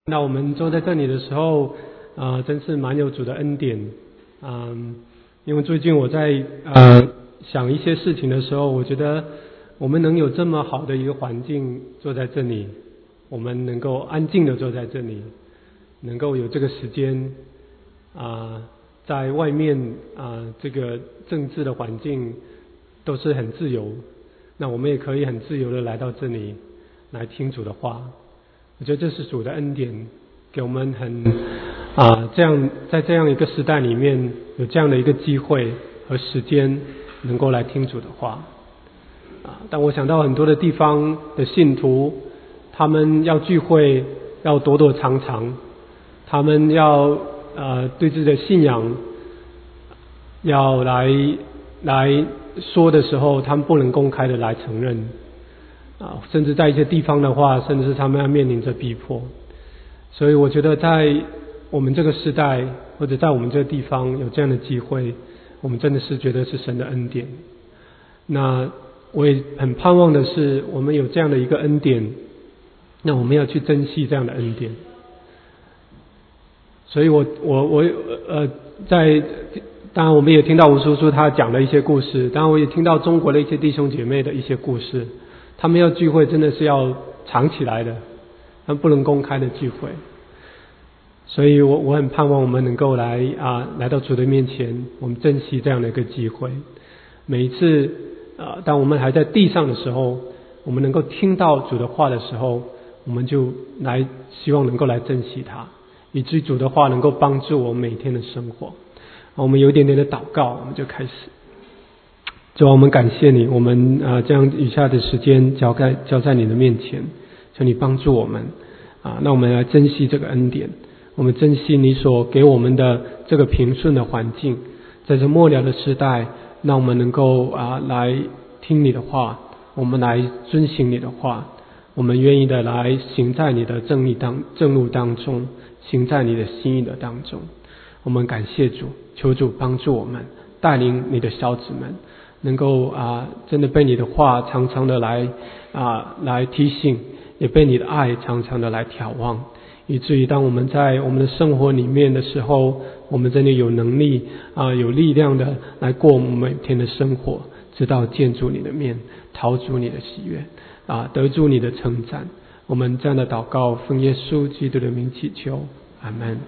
那我们坐在这里的时候，真是蛮有主的恩典，因为最近我在想一些事情的时候，我觉得我们能有这么好的一个环境坐在这里，我们能够安静的坐在这里，能够有这个时间，在外面这个政治的环境都是很自由，那我们也可以很自由的来到这里来听主的话。我觉得这是主的恩典，给我们这样在这样一个时代里面有这样的一个机会和时间，能够来听主的话。但我想到很多的地方的信徒，他们要聚会要躲躲藏藏，他们要对自己的信仰要来说的时候，他们不能公开的来承认。甚至在一些地方的话，甚至是他们要面临着逼迫。所以我觉得在我们这个时代，或者在我们这个地方有这样的机会，我们真的是觉得是神的恩典。那我也很盼望的是，我们有这样的一个恩典，那我们要去珍惜这样的恩典。所以当然我们也听到吴叔叔他讲的一些故事，当然我也听到中国的一些弟兄姐妹的一些故事。他们要聚会真的是要藏起来的，他们不能公开的聚会。所以我很盼望我们能够来到主的面前，我们珍惜这样的一个机会。每一次当我们还在地上的时候，我们能够听到主的话的时候，我们就希望能够来珍惜它，以至于主的话能够帮助我们每天的生活。我们有一点点的祷告，我们就开始。主啊，我们感谢你，我们将余下的时间交在你的面前，求你帮助我们那我们来珍惜这个恩典，我们珍惜你所给我们的这个平顺的环境，在这末了的时代，让我们能够来听你的话，我们来遵行你的话，我们愿意的来行在你的正路当中，行在你的心意的当中。我们感谢主，求主帮助我们，带领你的小子们能够真的被你的话常常的来提醒，也被你的爱常常的来眺望，以至于当我们在我们的生活里面的时候，我们真的有能力有力量的来过我们每天的生活，直到见主你的面，讨主你的喜悦得主你的称赞。我们这样的祷告奉耶稣基督的名祈求，阿们。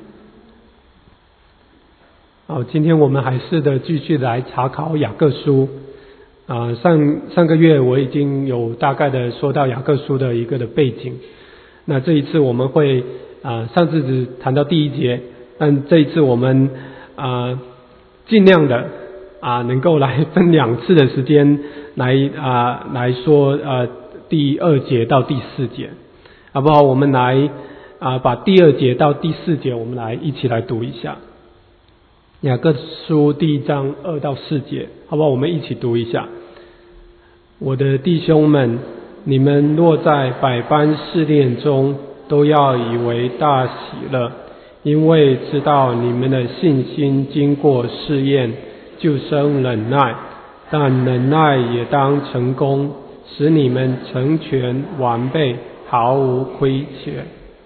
今天我们还是继续来查考雅各书。上个月我已经有大概的说到雅各书的一个的背景。那这一次我们会上次只谈到第一节，但这一次我们尽量的能够来分2次的时间来说第2节到第4节，好不好？我们来把第2节到第4节我们来一起来读一下。雅各书第1章2到4节，好不好？我们一起读一下。我的弟兄们，你们若在百般试炼中，都要以为大喜乐，因为知道你们的信心经过试验，就生忍耐，但忍耐也当成功，使你们成全完备，毫无亏缺。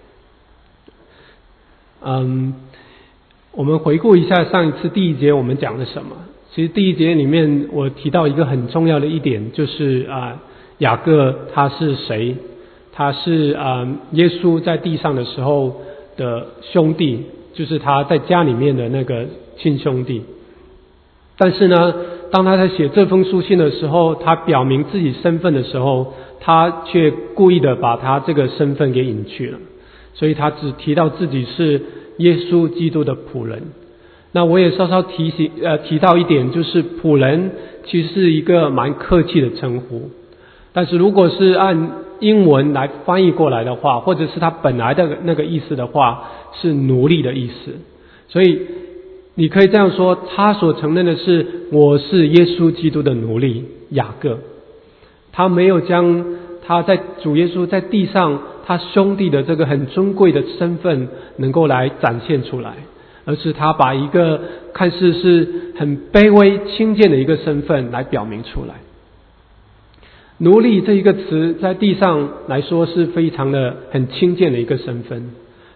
我们回顾一下上一次第1节我们讲了什么。其实第1节里面我提到一个很重要的一点，就是雅各他是谁？他是耶稣在地上的时候的兄弟，就是他在家里面的那个亲兄弟。但是呢，当他在写这封书信的时候，他表明自己身份的时候，他却故意的把他这个身份给隐去了，所以他只提到自己是耶稣基督的仆人。那我也稍稍提到一点，就是仆人其实是一个蛮客气的称呼，但是如果是按英文来翻译过来的话，或者是他本来的那个意思的话，是奴隶的意思。所以你可以这样说，他所承认的是我是耶稣基督的奴隶雅各，他没有将他在主耶稣在地上他兄弟的这个很尊贵的身份能够来展现出来，而是他把一个看似是很卑微轻贱的一个身份来表明出来。奴隶这一个词在地上来说是非常的很轻贱的一个身份，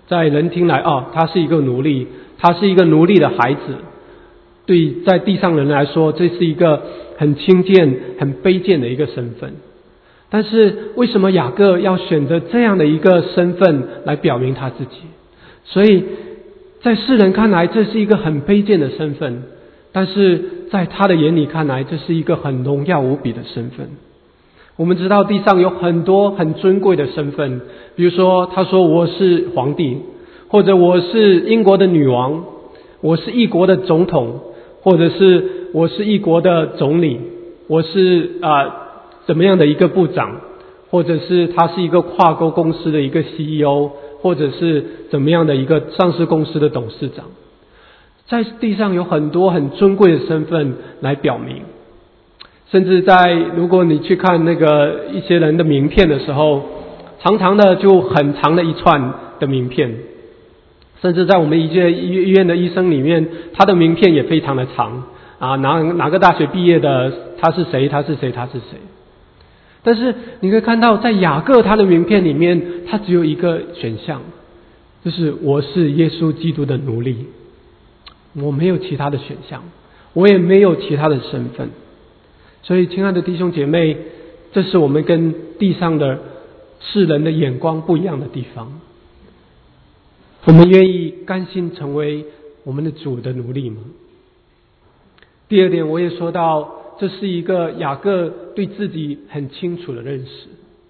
在人听来，他是一个奴隶，他是一个奴隶的孩子。对在地上人来说，这是一个很轻贱、很卑贱的一个身份。但是为什么雅各要选择这样的一个身份来表明他自己？所以在世人看来，这是一个很卑贱的身份，但是在他的眼里看来，这是一个很荣耀无比的身份。我们知道地上有很多很尊贵的身份，比如说他说我是皇帝，或者我是英国的女王，我是一国的总统，或者是我是一国的总理，我是怎么样的一个部长，或者是他是一个跨国公司的一个 CEO， 或者是怎么样的一个上市公司的董事长。在地上有很多很尊贵的身份来表明，甚至如果你去看那个一些人的名片的时候，常常的就很长的一串的名片，甚至在我们一些医院的医生里面，他的名片也非常的长哪个大学毕业的，他是谁，他是谁，他是谁。但是你可以看到，在雅各他的名片里面，他只有一个选项，就是我是耶稣基督的奴隶，我没有其他的选项，我也没有其他的身份。所以亲爱的弟兄姐妹，这是我们跟地上的世人的眼光不一样的地方。我们愿意甘心成为我们的主的奴隶吗？第二点，我也说到，这是一个雅各对自己很清楚的认识。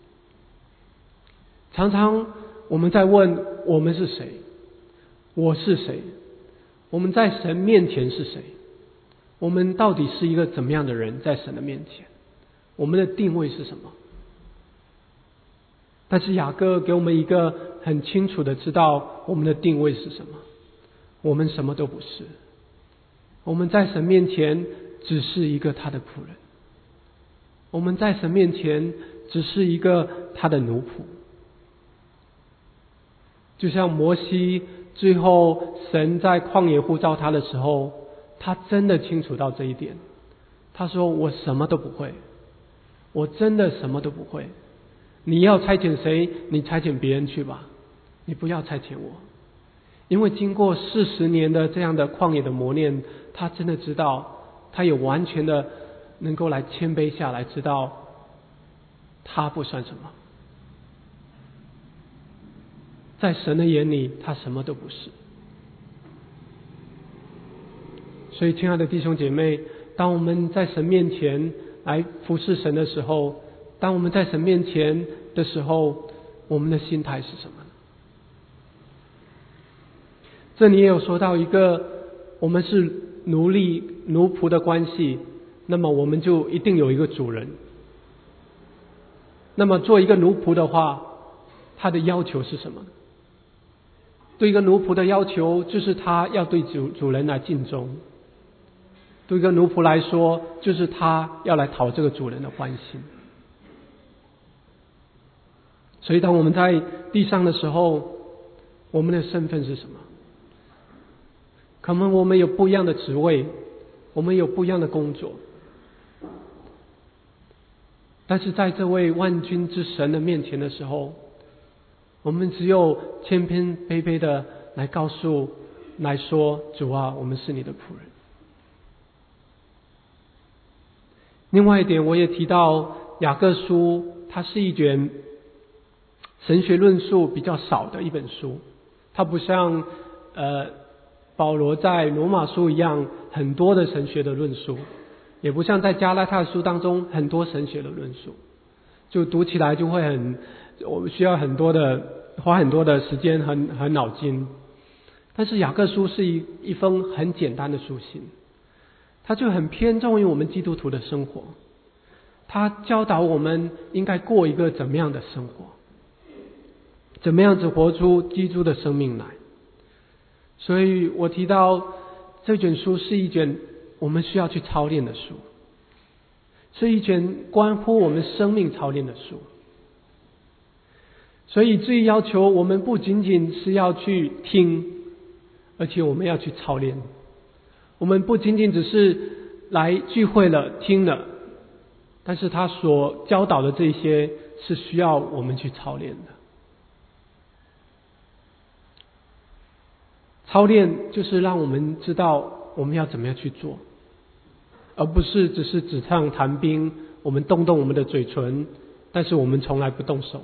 常常我们在问我们是谁，我是谁，我们在神面前是谁，我们到底是一个怎么样的人在神的面前，我们的定位是什么？但是雅各给我们一个很清楚的知道我们的定位是什么，我们什么都不是，我们在神面前只是一个他的仆人，我们在神面前只是一个他的奴仆。就像摩西最后神在旷野呼召他的时候，他真的清楚到这一点，他说我什么都不会，我真的什么都不会，你要差遣谁，你差遣别人去吧，你不要差遣我。因为经过40年的这样的旷野的磨练，他真的知道，他也完全的能够来谦卑下来，知道他不算什么，在神的眼里他什么都不是。所以亲爱的弟兄姐妹，当我们在神面前来服侍神的时候，当我们在神面前的时候，我们的心态是什么呢？这里也有说到一个，我们是奴隶奴仆的关系，那么我们就一定有一个主人。那么做一个奴仆的话，他的要求是什么？对一个奴仆的要求就是他要对主人来尽忠。对一个奴仆来说，就是他要来讨这个主人的欢心。所以当我们在地上的时候，我们的身份是什么？可能我们有不一样的职位，我们有不一样的工作，但是在这位万军之神的面前的时候，我们只有谦卑卑的来说，主啊，我们是你的仆人。另外一点，我也提到雅各书，它是一卷神学论述比较少的一本书，它不像保罗在罗马书一样很多的神学的论述，也不像在加拉太书当中很多神学的论述，就读起来就会我们需要花很多的时间很脑筋。但是雅各书是一封很简单的书信，它就很偏重于我们基督徒的生活，它教导我们应该过一个怎么样的生活，怎么样子活出基督的生命来。所以我提到这卷书是一卷我们需要去操练的书，是一卷关乎我们生命操练的书。所以最要求我们不仅仅是要去听，而且我们要去操练。我们不仅仅只是来聚会了听了，但是他所教导的这些是需要我们去操练的。 操练就是让我们知道我们要怎么样去做，而不是只是纸上谈兵，我们动动我们的嘴唇，但是我们从来不动手。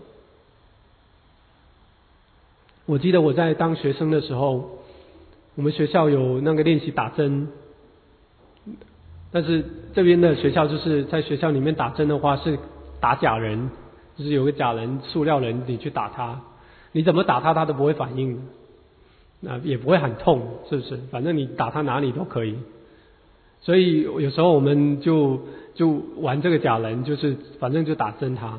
我记得我在当学生的时候，我们学校有那个练习打针，但是这边的学校就是在学校里面打针的话是打假人，就是有个假人塑料人，你去打他，你怎么打他他都不会反应，那也不会很痛，是不是？反正你打他哪里都可以。所以有时候我们就玩这个假人，就是反正就打针他。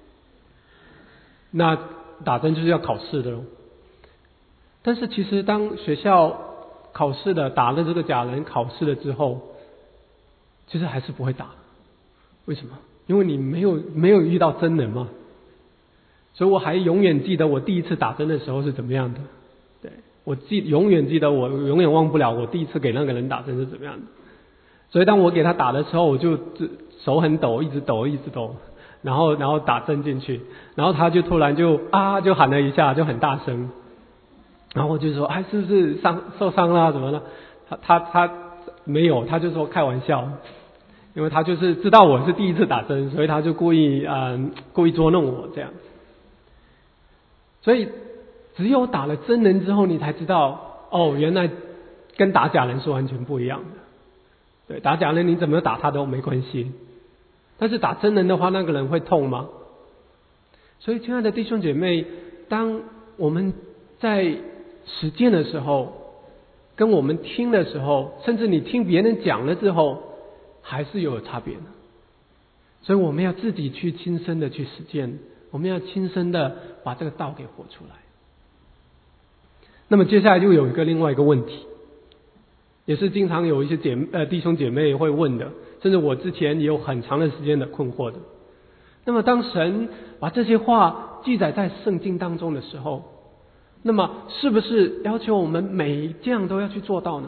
那打针就是要考试的咯。但是其实当学校考试的打了这个假人考试了之后，其实还是不会打。为什么？因为你没有遇到真人嘛。所以我还永远记得我第一次打针的时候是怎么样的。对，永远记得，我永远忘不了我第一次给那个人打针是怎么样的。所以当我给他打的时候，我就手很抖，一直抖，然后打针进去，然后他就突然就喊了一下，就很大声。然后我就说，是不是受伤了怎么了？他没有，他就说开玩笑，因为他就是知道我是第一次打针，所以他就故意捉弄我这样子。所以只有打了真人之后，你才知道原来跟打假人是完全不一样的。对，打假人你怎么打他都没关系，但是打真人的话，那个人会痛吗？所以亲爱的弟兄姐妹，当我们在实践的时候，跟我们听的时候，甚至你听别人讲了之后，还是有差别的。所以我们要自己去亲身的去实践，我们要亲身的把这个道给活出来。那么接下来就有另外一个问题，也是经常有一些弟兄姐妹会问的，甚至我之前也有很长的时间的困惑的。那么当神把这些话记载在圣经当中的时候，那么是不是要求我们每这样都要去做到呢？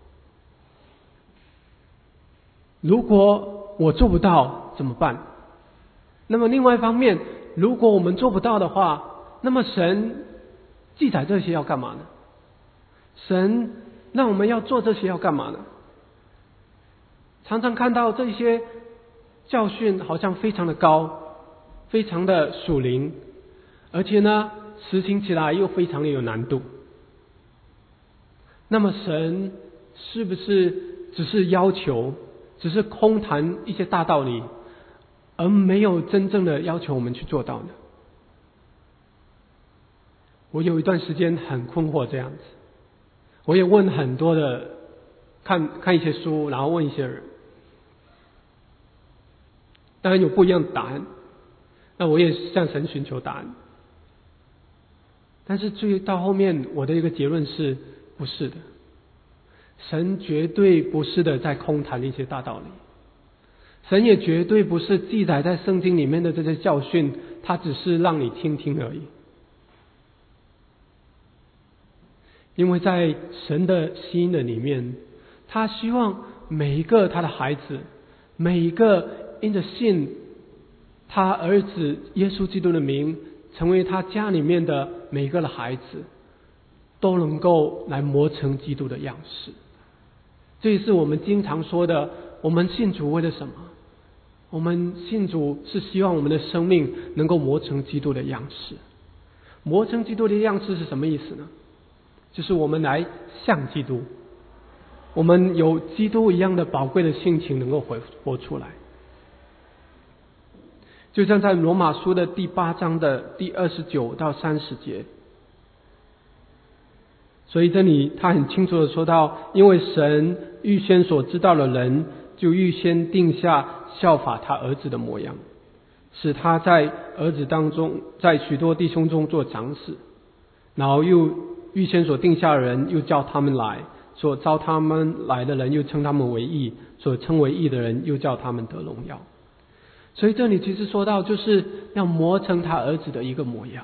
如果我做不到怎么办？那么另外一方面，如果我们做不到的话，那么神记载这些要干嘛呢？神让我们要做这些要干嘛呢？常常看到这些教训好像非常的高，非常的属灵，而且呢实行起来又非常的有难度。那么神是不是只是要求，只是空谈一些大道理，而没有真正的要求我们去做到呢？我有一段时间很困惑这样子，我也问很多的看一些书，然后问一些人，当然有不一样的答案，那我也向神寻求答案。但是至于到后面，我的一个结论是不是的，神绝对不是的在空谈一些大道理，神也绝对不是记载在圣经里面的这些教训，他只是让你听听而已。因为在神的心的里面，他希望每一个他的孩子，每一个因着信他儿子耶稣基督的名成为他家里面的每一个的孩子，都能够来磨成基督的样式。这也是我们经常说的，我们信主为了什么？我们信主是希望我们的生命能够磨成基督的样式。磨成基督的样式是什么意思呢？就是我们来像基督，我们有基督一样的宝贵的性情能够活出来。就像在罗马书的第8章的第29到30节，所以这里他很清楚的说到，因为神预先所知道的人，就预先定下效法他儿子的模样，使他在儿子当中，在许多弟兄中做长史，然后又预先所定下的人，又叫他们来，所招他们来的人又称他们为义，所称为义的人又叫他们得荣耀。所以这里其实说到，就是要磨成他儿子的一个模样。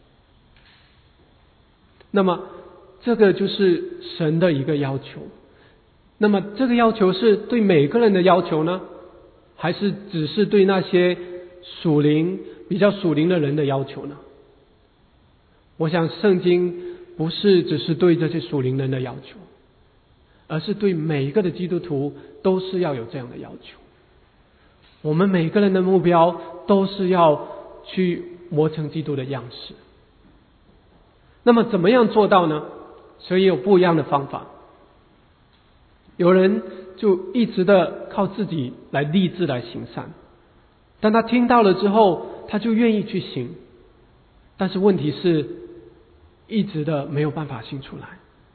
那么这个就是神的一个要求。那么这个要求是对每个人的要求呢，还是只是对那些比较属灵的人的要求呢？我想圣经不是只是对这些属灵人的要求，而是对每一个的基督徒都是要有这样的要求。我们每个人的目标都是要去磨成基督的样式。那么怎么样做到呢？所以有不一样的方法。有人就一直的靠自己来立志来行善，当他听到了之后，他就愿意去行，但是问题是一直的没有办法行出来。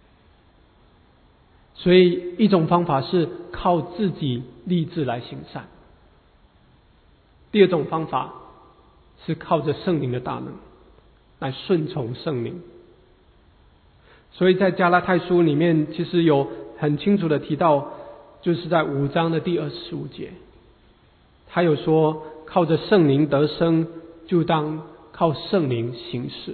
所以一种方法是靠自己立志来行善，第二种方法是靠着圣灵的大能来顺从圣灵。所以在加拉太书里面其实有很清楚的提到，就是在5章的第25节，他有说靠着圣灵得生，就当靠圣灵行事。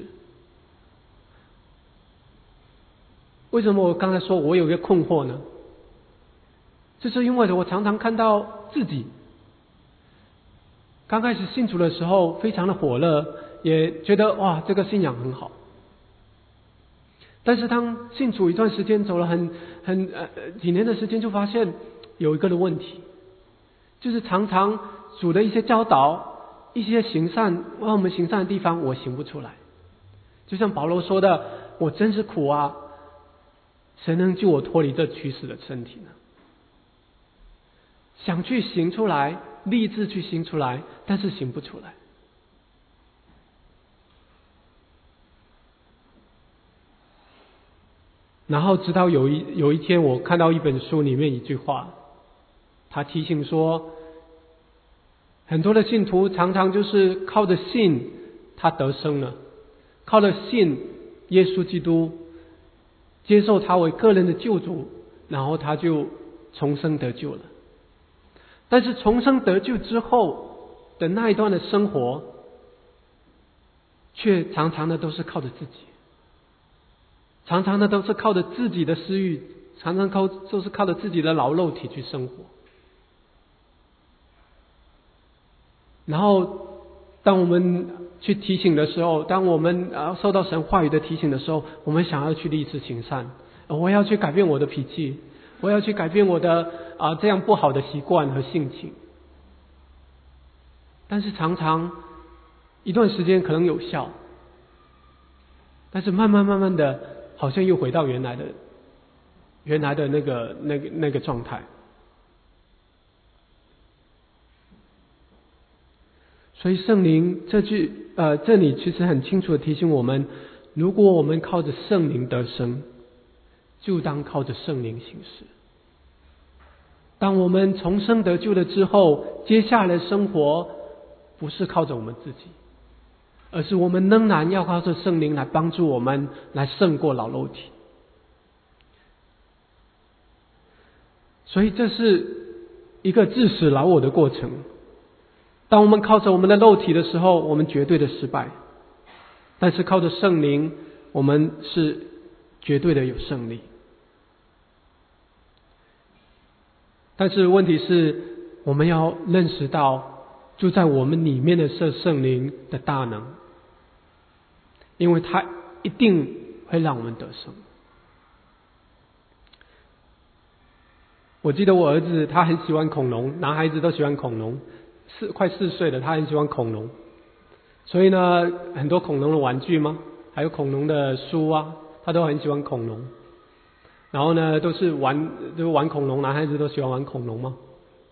为什么我刚才说我有一个困惑呢？就是因为我常常看到自己刚开始信主的时候非常的火热，也觉得哇这个信仰很好，但是当信主一段时间，走了几年的时间，就发现有一个的问题，就是常常主的一些教导，一些行善让我们行善的地方我行不出来。就像保罗说的，我真是苦啊，谁能救我脱离这屈死的身体呢？想去行出来，立志去行出来，但是行不出来。然后直到有一天，我看到一本书里面一句话，他提醒说，很多的信徒常常就是靠着信他得生了，靠着信耶稣基督，接受他为个人的救主，然后他就重生得救了。但是重生得救之后的那一段的生活，却常常的都是靠着自己，常常的都是靠着自己的私欲，常常都是靠着自己的老肉体去生活。然后当我们去提醒的时候，当我们受到神话语的提醒的时候，我们想要去立志行善，我要去改变我的脾气，我要去改变我的这样不好的习惯和性情。但是常常一段时间可能有效，但是慢慢的好像又回到原来的那个状态。所以圣灵这里其实很清楚的提醒我们，如果我们靠着圣灵得生，就当靠着圣灵行事。当我们重生得救了之后，接下来的生活不是靠着我们自己，而是我们仍然要靠着圣灵来帮助我们来胜过老肉体。所以这是一个致死老我的过程。当我们靠着我们的肉体的时候，我们绝对的失败，但是靠着圣灵，我们是绝对的有胜利。但是问题是，我们要认识到就在我们里面的是圣灵的大能，因为他一定会让我们得胜。我记得我儿子他很喜欢恐龙，男孩子都喜欢恐龙，快4岁了，他很喜欢恐龙，所以呢很多恐龙的玩具嘛，还有恐龙的书啊，他都很喜欢恐龙。然后呢都玩恐龙，男孩子都喜欢玩恐龙嘛。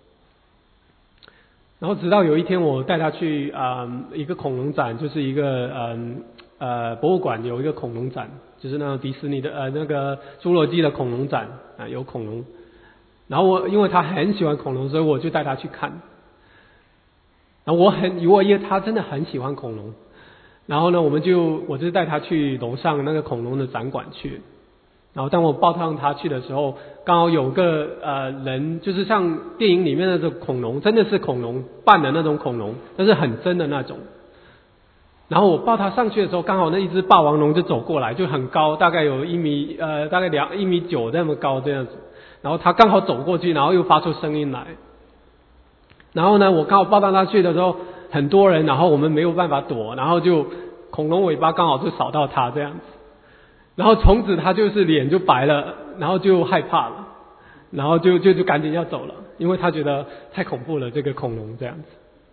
然后直到有一天我带他去一个恐龙展，就是一个博物馆有一个恐龙展，就是那种迪士尼的那个侏罗纪的恐龙展有恐龙。然后因为他很喜欢恐龙，所以我就带他去看。然后因为他真的很喜欢恐龙，然后呢我就带他去楼上那个恐龙的展馆去。然后当我抱上他去的时候，刚好有个人，就是像电影里面那种恐龙，真的是恐龙扮的那种恐龙，但是很真的那种。然后我抱他上去的时候，刚好那一只霸王龙就走过来，就很高，大概有大概1.9米那么高这样子。然后他刚好走过去，然后又发出声音来。然后呢，我刚好抱到他去的时候，很多人，然后我们没有办法躲，然后就恐龙尾巴刚好就扫到他这样子。 然后从此他就是脸就白了，然后就害怕了，然后就赶紧要走了，因为他觉得太恐怖了，这个恐龙这样子。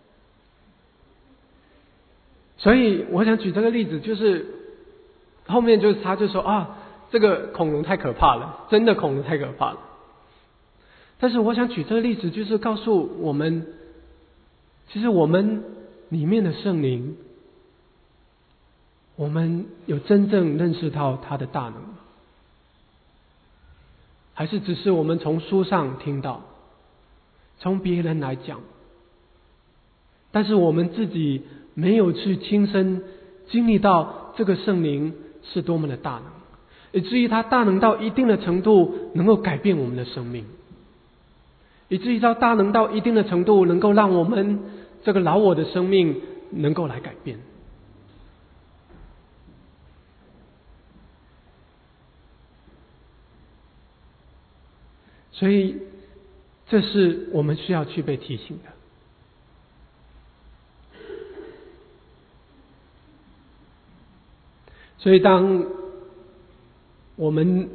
所以我想举这个例子，就是后面就是他就说啊，这个恐龙太可怕了，真的恐龙太可怕了。但是我想举这个例子，就是告诉我们，其实我们里面的圣灵，我们有真正认识到他的大能吗？还是只是我们从书上听到，从别人来讲，但是我们自己没有去亲身经历到这个圣灵是多么的大能，以至于他大能到一定的程度能够改变我们的生命，以至于到大能到一定的程度能够让我们这个老我的生命能够来改变。所以这是我们需要去被提醒的。所以当我们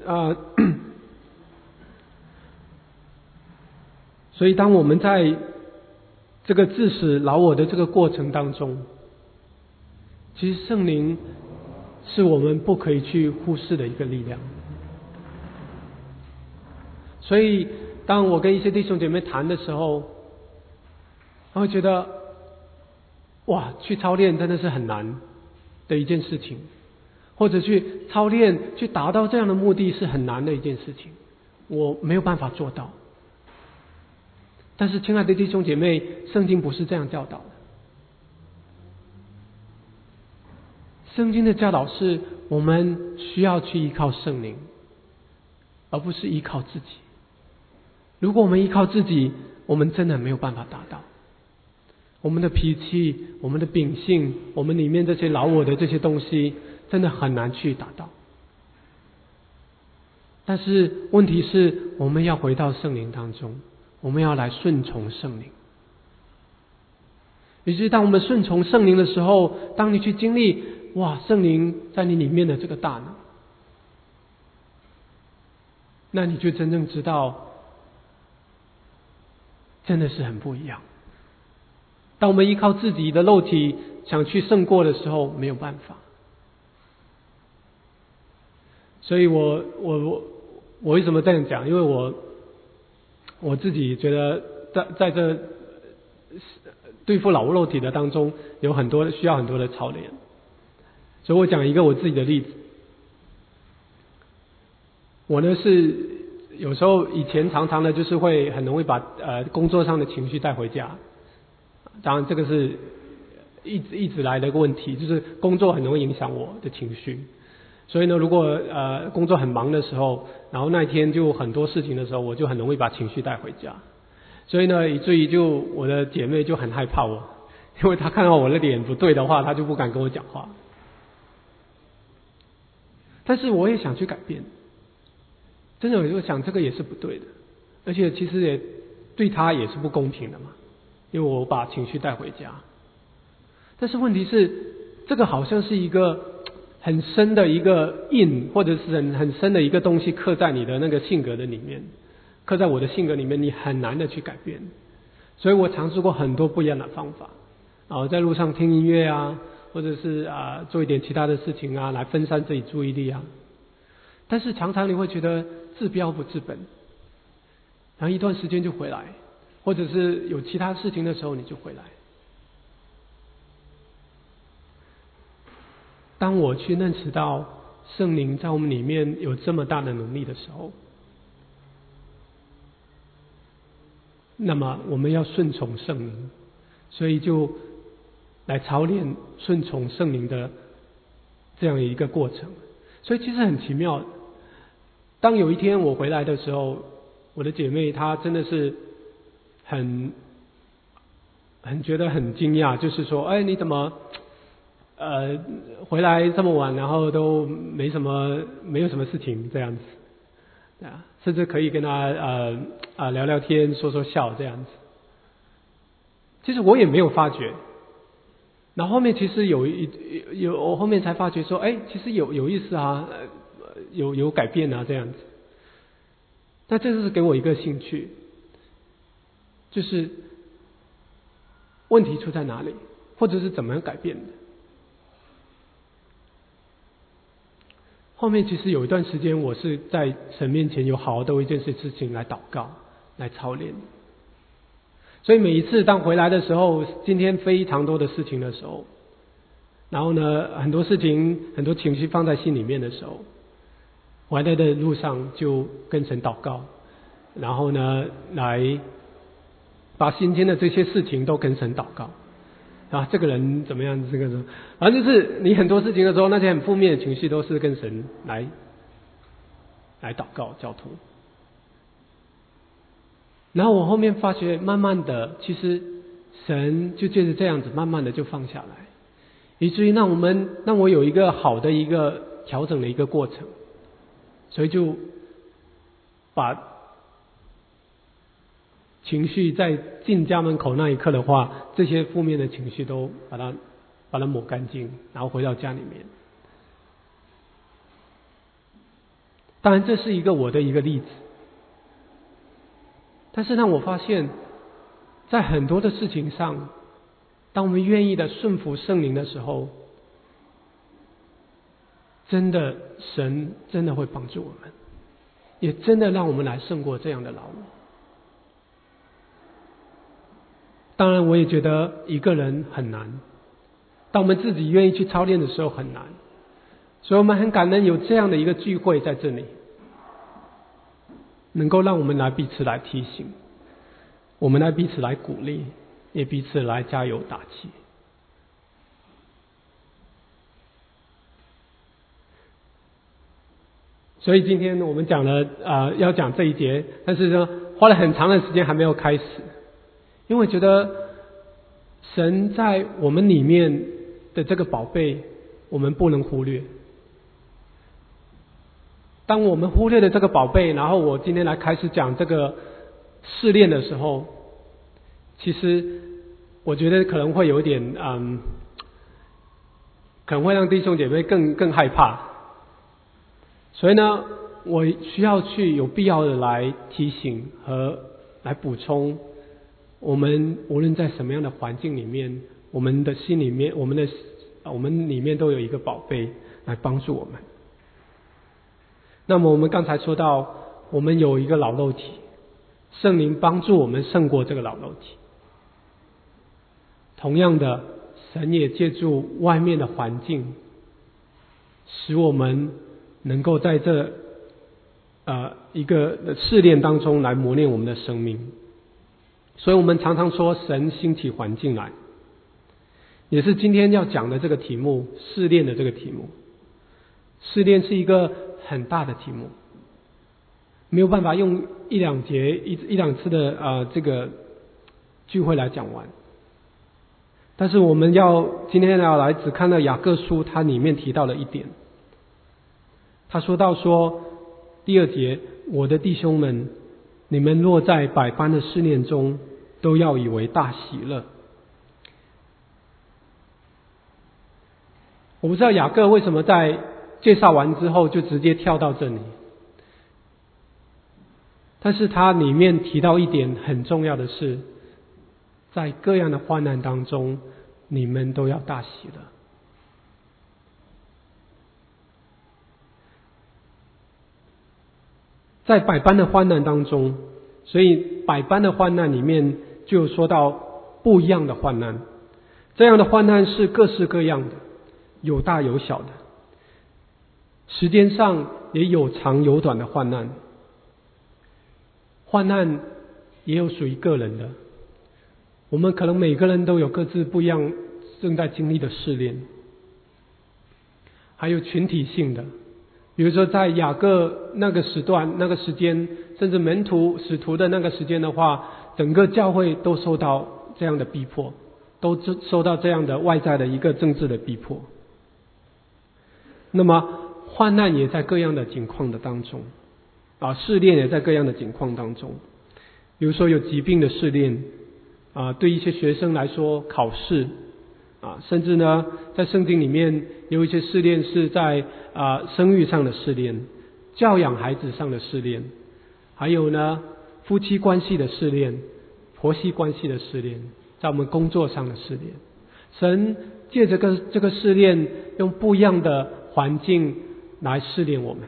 所以当我们在这个致死老我的这个过程当中，其实圣灵是我们不可以去忽视的一个力量。所以当我跟一些弟兄姐妹谈的时候，我会觉得哇，去操练真的是很难的一件事情，或者去操练去达到这样的目的是很难的一件事情，我没有办法做到。但是亲爱的弟兄姐妹，圣经不是这样教导的。圣经的教导是我们需要去依靠圣灵，而不是依靠自己。如果我们依靠自己，我们真的没有办法达到。我们的脾气、我们的秉性、我们里面这些老我的这些东西，真的很难去达到。但是问题是，我们要回到圣灵当中，我们要来顺从圣灵。于是当我们顺从圣灵的时候，当你去经历哇，圣灵在你里面的这个大能，那你就真正知道真的是很不一样。当我们依靠自己的肉体想去胜过的时候，没有办法。所以我为什么这样讲？因为我自己觉得在这对付老肉体的当中，有很多需要很多的操练。所以我讲一个我自己的例子。我呢是有时候以前常常的就是会很容易把工作上的情绪带回家。当然这个是一直来的一个问题，就是工作很容易影响我的情绪。所以呢，如果工作很忙的时候，然后那一天就很多事情的时候，我就很容易把情绪带回家。所以呢，以至于就我的姐妹就很害怕我，因为她看到我的脸不对的话，她就不敢跟我讲话。但是我也想去改变，真的，我就想这个也是不对的，而且其实也对她也是不公平的嘛，因为我把情绪带回家。但是问题是，这个好像是一个很深的一个印，或者是很深的一个东西刻在你的那个性格的里面，刻在我的性格里面，你很难的去改变。所以我尝试过很多不一样的方法，在路上听音乐啊，或者是做一点其他的事情啊，来分散自己注意力啊。但是常常你会觉得治标不治本，然后一段时间就回来，或者是有其他事情的时候你就回来。当我去认识到圣灵在我们里面有这么大的能力的时候，那么我们要顺从圣灵，所以就来操练顺从圣灵的这样一个过程。所以其实很奇妙的，当有一天我回来的时候，我的姐妹她真的是很觉得很惊讶，就是说，哎，你怎么回来这么晚，然后都没有什么事情这样子，甚至可以跟他聊聊天、说说笑这样子。其实我也没有发觉，然后后面其实我后面才发觉说，哎，其实有意思啊， 有改变啊这样子。那这是给我一个兴趣，就是问题出在哪里，或者是怎么样改变的。后面其实有一段时间，我是在神面前有好好的为一件事情来祷告、来操练。所以每一次当回来的时候，今天非常多的事情的时候，然后呢，很多事情、很多情绪放在心里面的时候，回来的路上就跟神祷告，然后呢，来把今天的这些事情都跟神祷告。啊，这个人怎么样？这个人，反正就是你很多事情的时候，那些很负面的情绪都是跟神来祷告交托。然后我后面发觉，慢慢的，其实神就借着这样子，慢慢的就放下来，以至于让我有一个好的一个调整的一个过程，所以就把情绪在进家门口那一刻的话，这些负面的情绪都把它抹干净，然后回到家里面。当然这是一个我的一个例子，但是让我发现在很多的事情上，当我们愿意的顺服圣灵的时候，真的神真的会帮助我们，也真的让我们来胜过这样的劳碌。当然我也觉得一个人很难，当我们自己愿意去操练的时候很难，所以我们很感恩有这样的一个聚会在这里，能够让我们来彼此来提醒，我们来彼此来鼓励，也彼此来加油打气。所以今天我们讲了要讲这一节，但是呢花了很长的时间还没有开始，因为我觉得神在我们里面的这个宝贝我们不能忽略。当我们忽略了这个宝贝，然后我今天来开始讲这个试炼的时候，其实我觉得可能会有一点可能会让弟兄姐妹更害怕。所以呢，我需要去有必要的来提醒和来补充，我们无论在什么样的环境里面，我们的心里面，我们里面都有一个宝贝来帮助我们。那么我们刚才说到，我们有一个老肉体，圣灵帮助我们胜过这个老肉体。同样的，神也借助外面的环境，使我们能够在这一个试炼当中来磨练我们的生命。所以我们常常说神兴起环境来，也是今天要讲的这个题目，试炼的这个题目。试炼是一个很大的题目，没有办法用一两次的这个聚会来讲完。但是我们今天要来只看到雅各书，它里面提到了一点。他说到第2节，我的弟兄们，你们若在百般的试炼中，都要以为大喜乐。我不知道雅各为什么在介绍完之后就直接跳到这里，但是他里面提到一点很重要的是，在各样的患难当中，你们都要大喜乐。在百般的患难当中，所以百般的患难里面就说到不一样的患难。这样的患难是各式各样的，有大有小的，时间上也有长有短的患难。患难也有属于个人的，我们可能每个人都有各自不一样正在经历的试炼，还有群体性的，比如说在雅各那个时段那个时间，甚至门徒使徒的那个时间的话，整个教会都受到这样的逼迫，都受到这样的外在的一个政治的逼迫。那么患难也在各样的境况的当中试炼也在各样的境况当中。比如说有疾病的试炼对一些学生来说考试甚至呢在圣经里面有一些试炼是在生育上的试炼， 教养孩子上的试炼，还有呢夫妻关系的试炼，婆媳关系的试炼，在我们工作上的试炼。神借着这个试炼，用不一样的环境来试炼我们。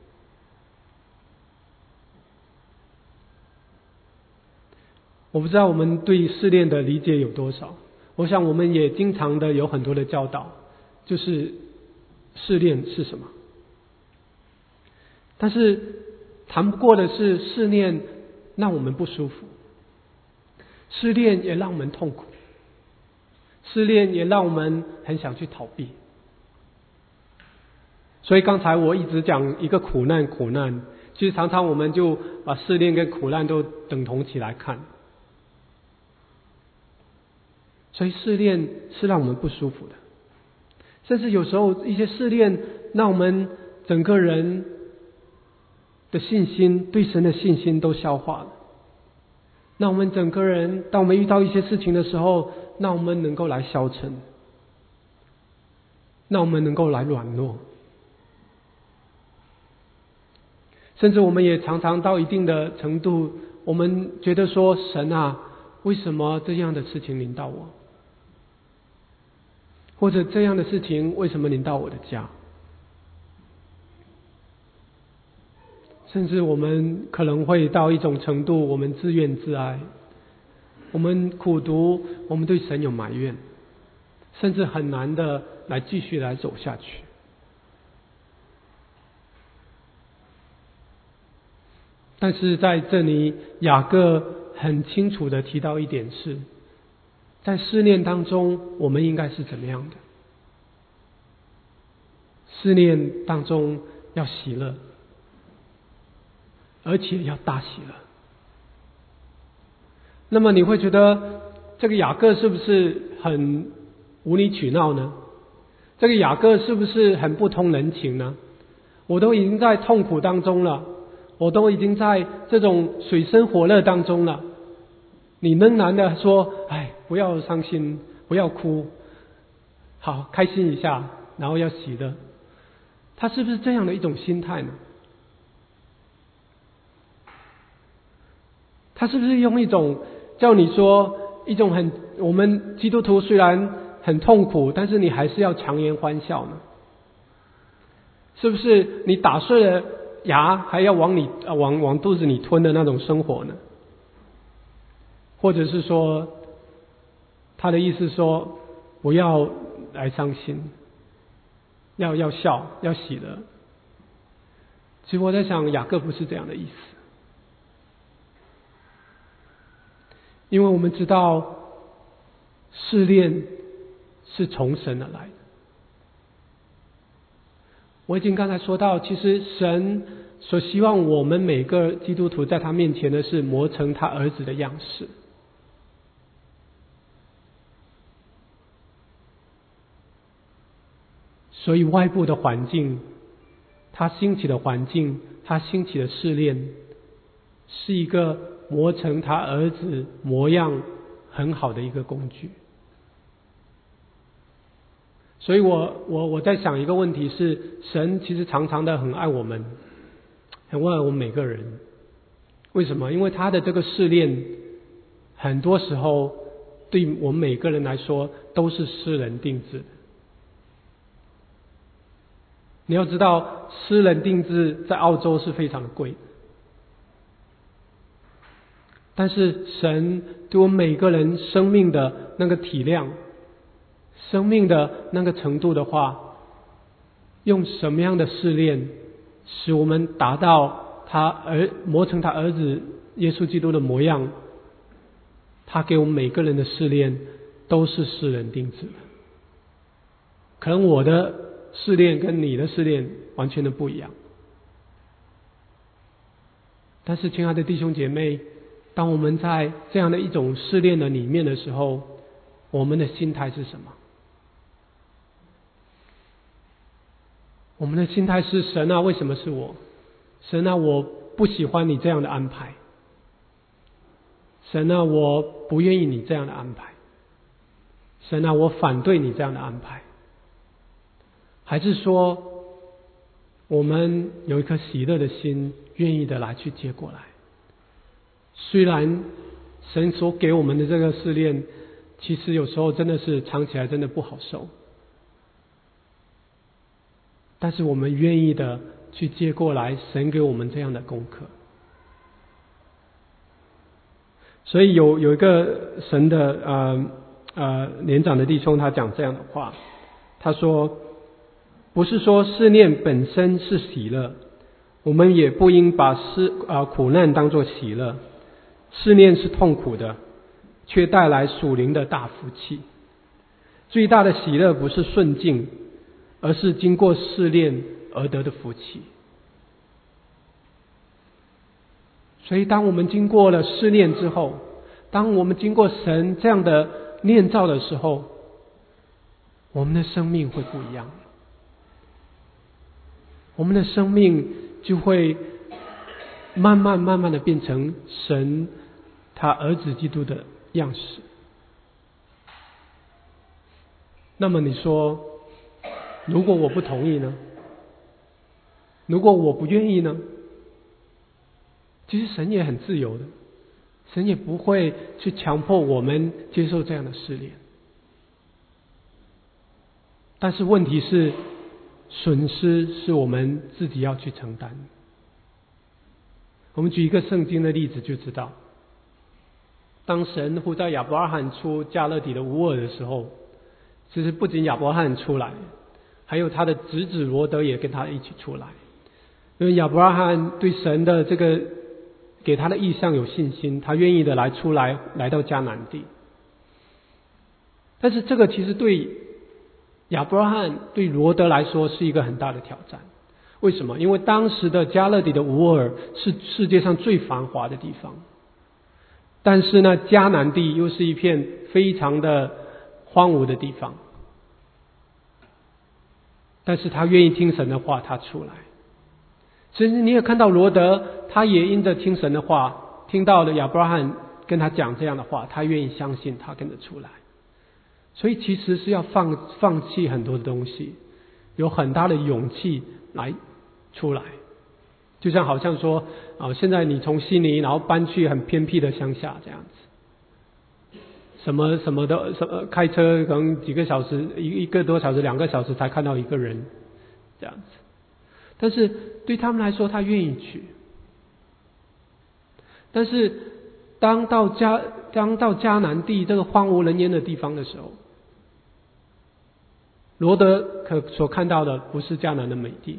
我不知道我们对试炼的理解有多少，我想我们也经常的有很多的教导，就是试炼是什么。但是谈不过的是，试炼让我们不舒服，试炼也让我们痛苦，试炼也让我们很想去逃避。所以刚才我一直讲一个苦难，其实常常我们就把试炼跟苦难都等同起来看。所以试炼是让我们不舒服的，甚至有时候一些试炼让我们整个人的信心，对神的信心都消化了。让我们整个人，当我们遇到一些事情的时候，让我们能够来消沉，让我们能够来软弱。甚至我们也常常到一定的程度，我们觉得说，神啊，为什么这样的事情临到我？或者这样的事情为什么临到我的家？甚至我们可能会到一种程度，我们自怨自艾，我们苦读，我们对神有埋怨，甚至很难的来继续来走下去。但是在这里，雅各很清楚的提到一点是，在试炼当中，我们应该是怎么样的？试炼当中要喜乐，而且要大喜乐。那么你会觉得这个雅各是不是很无理取闹呢？这个雅各是不是很不通人情呢？我都已经在痛苦当中了，我都已经在这种水深火热当中了，你仍然的说，不要伤心，不要哭，好，开心一下，然后要喜乐。他是不是这样的一种心态呢？他是不是用一种叫你说一种我们基督徒虽然很痛苦，但是你还是要强颜欢笑呢？是不是你打碎了牙还要往肚子里吞的那种生活呢？或者是说他的意思说不要来伤心，要笑，要喜乐。其实我在想，雅各不是这样的意思，因为我们知道试炼是从神而来的。我已经刚才说到，其实神所希望我们每个基督徒在他面前的是磨成他儿子的样式。所以外部的环境，他兴起的环境，他兴起的试炼，是一个磨成他儿子模样很好的一个工具。所以我在想一个问题是，神其实常常的很爱我们，很爱我们每个人。为什么？因为他的这个试炼，很多时候对我们每个人来说都是私人定制的。你要知道，私人定制在澳洲是非常的贵的，但是神对我们每个人生命的那个体谅，生命的那个程度的话，用什么样的试炼使我们达到磨成他儿子耶稣基督的模样，他给我们每个人的试炼都是私人定制的。可能我的试炼跟你的试炼完全的不一样，但是亲爱的弟兄姐妹，当我们在这样的一种试炼的里面的时候，我们的心态是什么？我们的心态是，神啊，为什么是我？神啊，我不喜欢你这样的安排。神啊，我不愿意你这样的安排。神啊，我反对你这样的安排。还是说， 我们有一颗喜乐的心，愿意的来去接过来。虽然神所给我们的这个试炼，其实有时候真的是尝起来真的不好受，但是我们愿意的去接过来神给我们这样的功课。所以有一个神的年长的弟兄，他讲这样的话，他说，不是说试炼本身是喜乐，我们也不应把苦难当作喜乐。试炼是痛苦的，却带来属灵的大福气。最大的喜乐不是顺境，而是经过试炼而得的福气。所以当我们经过了试炼之后，当我们经过神这样的炼造的时候，我们的生命会不一样。我们的生命就会慢慢的变成神他儿子基督的样式。那么你说，如果我不同意呢？如果我不愿意呢？其实神也很自由的，神也不会去强迫我们接受这样的试炼。但是问题是，损失是我们自己要去承担。我们举一个圣经的例子就知道，当神呼召亚伯拉罕出加勒底的乌尔的时候，其实不仅亚伯拉罕出来，还有他的侄子罗德也跟他一起出来。因为亚伯拉罕对神的这个给他的意象有信心，他愿意的来到迦南地。但是这个其实对亚伯拉罕对罗德来说是一个很大的挑战。为什么？因为当时的加勒底的乌尔是世界上最繁华的地方，但是呢，迦南地又是一片非常的荒芜的地方。但是他愿意听神的话，他出来。所以你也看到罗德，他也因着听神的话，听到了亚伯拉罕跟他讲这样的话，他愿意相信，他跟着出来。所以其实是要放弃很多的东西，有很大的勇气来出来。就像好像说现在你从悉尼然后搬去很偏僻的乡下这样子，什么的开车可能几个小时，一个多小时2个小时才看到一个人这样子。但是对他们来说，他愿意去。但是当到迦南地这个荒无人烟的地方的时候，罗德所看到的不是迦南的美地。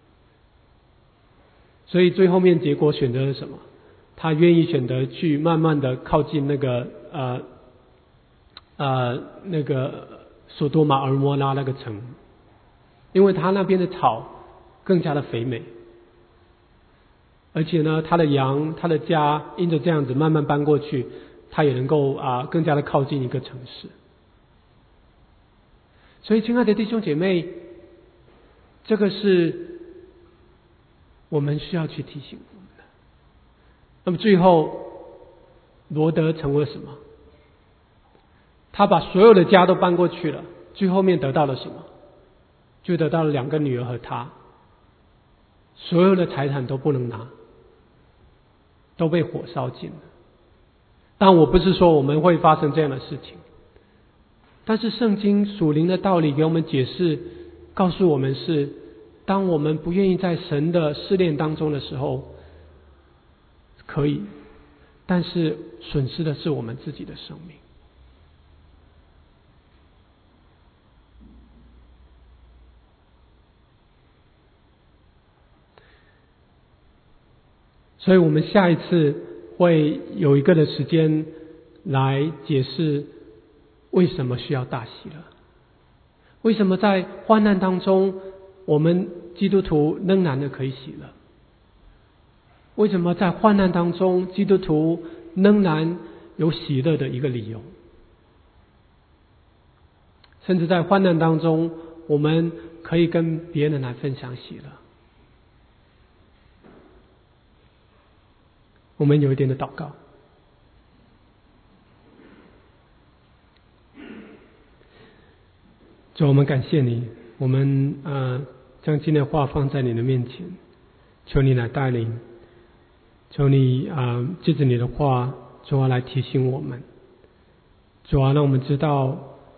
所以最后面结果选择了什么？他愿意选择去慢慢的靠近那个索多玛、俄摩拉那个城，因为他那边的草更加的肥美，而且呢，他的羊、他的家因着这样子慢慢搬过去，他也能够更加的靠近一个城市。所以，亲爱的弟兄姐妹，这个是我们需要去提醒我们的。那么最后，罗德成为什么？他把所有的家都搬过去了，最后面得到了什么？就得到了2个女儿和他，所有的财产都不能拿，都被火烧尽了。但我不是说我们会发生这样的事情，但是圣经属灵的道理给我们解释，告诉我们是，当我们不愿意在神的试炼当中的时候，可以，但是损失的是我们自己的生命。所以我们下一次会有一个的时间来解释为什么需要大喜乐，为什么在患难当中我们基督徒仍然的可以喜乐，为什么在患难当中基督徒仍然有喜乐的一个理由，甚至在患难当中我们可以跟别人来分享喜乐。我们有一点的祷告。主，我们感谢你，我们将今天的话放在你的面前，求你来带领，求你借着你的话，主啊来提醒我们，主啊让我们知道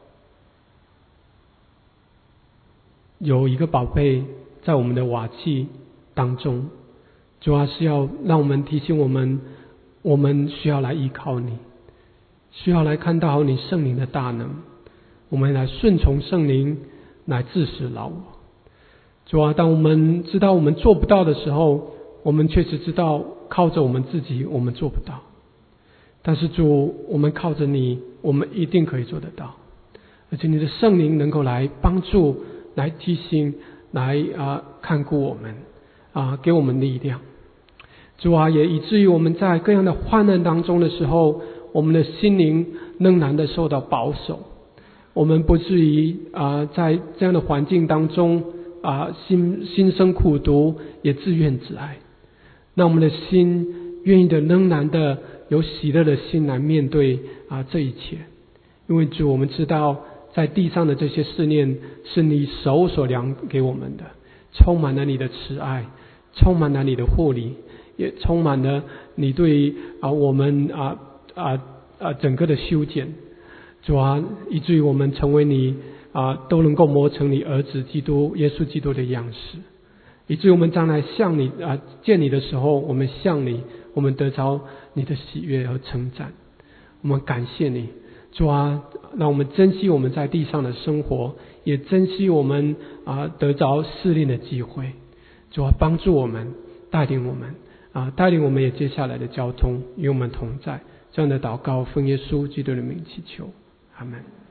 有一个宝贝在我们的瓦器当中，主啊是要让我们提醒我们，我们需要来依靠你，需要来看到你圣灵的大能，我们来顺从圣灵，来治死老我。主啊，当我们知道我们做不到的时候，我们确实知道靠着我们自己我们做不到，但是主，我们靠着你，我们一定可以做得到，而且你的圣灵能够来帮助，来提醒，来看顾我们，给我们力量。主啊，也以至于我们在各样的患难当中的时候，我们的心灵仍然的受到保守，我们不至于在这样的环境当中心生苦毒，也自怨自艾。让我们的心愿意的仍然的有喜乐的心来面对这一切，因为主，我们知道在地上的这些试炼是你手所量给我们的，充满了你的慈爱，充满了你的护理，也充满了你对我们整个的修剪。主啊，以至于我们成为你都能够磨成你儿子基督耶稣基督的样式，以至于我们将来向你见你的时候，我们向你，我们得着你的喜悦和称赞。我们感谢你，主啊，让我们珍惜我们在地上的生活，也珍惜我们得着试炼的机会。主啊，帮助我们，带领我们带领我们也接下来的交通与我们同在。这样的祷告奉耶稣基督的名祈求，阿们。